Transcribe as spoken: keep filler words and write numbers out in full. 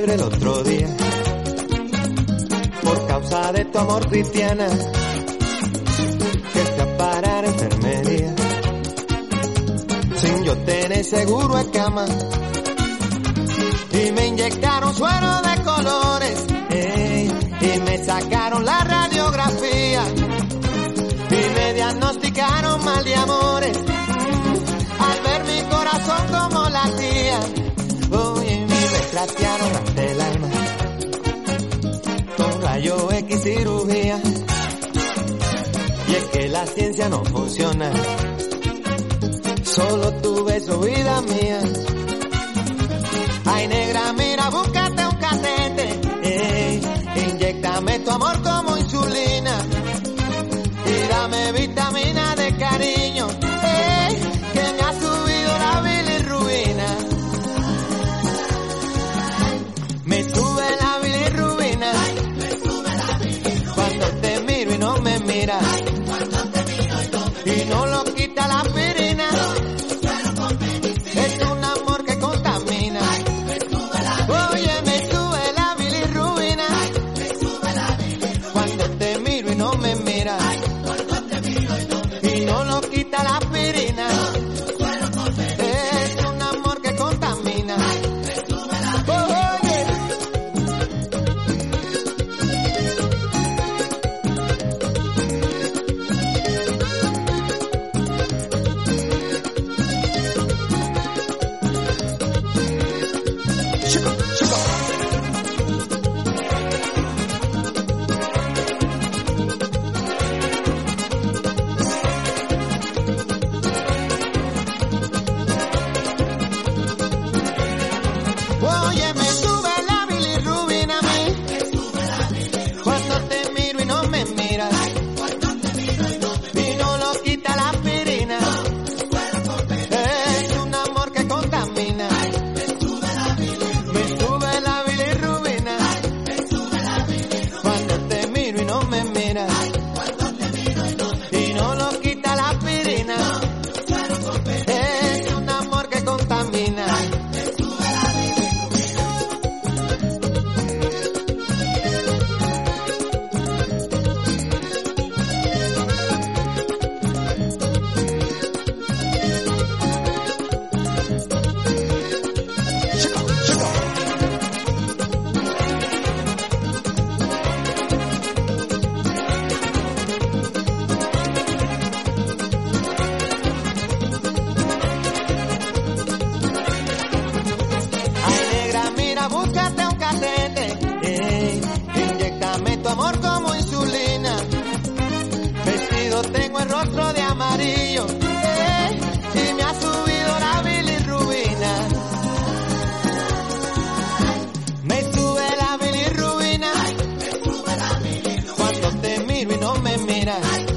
fiebre el otro día por causa de tu amor, Cristiana, que fui a parar a enfermería sin yo tener seguro en cama y me inyectaron suero de colores, ey, y me sacaron la radiografía y me diagnosticaron mal de amores al ver mi corazón como latía. Oye, me trastearon ante el alma con rayo X cirugía, y es que la ciencia no funciona, solo tu beso, vida mía. Ay, negra, mira, búscate un catete, ey, inyéctame tu amor como insulina y dame vitamina de cariño, ey, que me ha subido la bilirrubina. Me sube la bilirrubina cuando te miro y no me miras, y no lo quita la aspirina. Es un amor que contamina. Oye, me sube la bilirrubina cuando te miro y no me miras, y no lo quita la aspirina. Es un amor que contamina. Oye, chico, chico. Oye, me sube la bilirrubina a mí cuando te miro y no me miras, y no lo quita la aspirina. Es un amor que contamina. Me sube la bilirrubina cuando te miro y no me miras, y no lo quita la aspirina. Es un amor que contamina. Búscate un catete, ey, inyéctame tu amor como insulina. Vestido tengo el rostro de amarillo, ey, y me ha subido la bilirrubina. Me sube la bilirrubina cuando te miro y no me miras.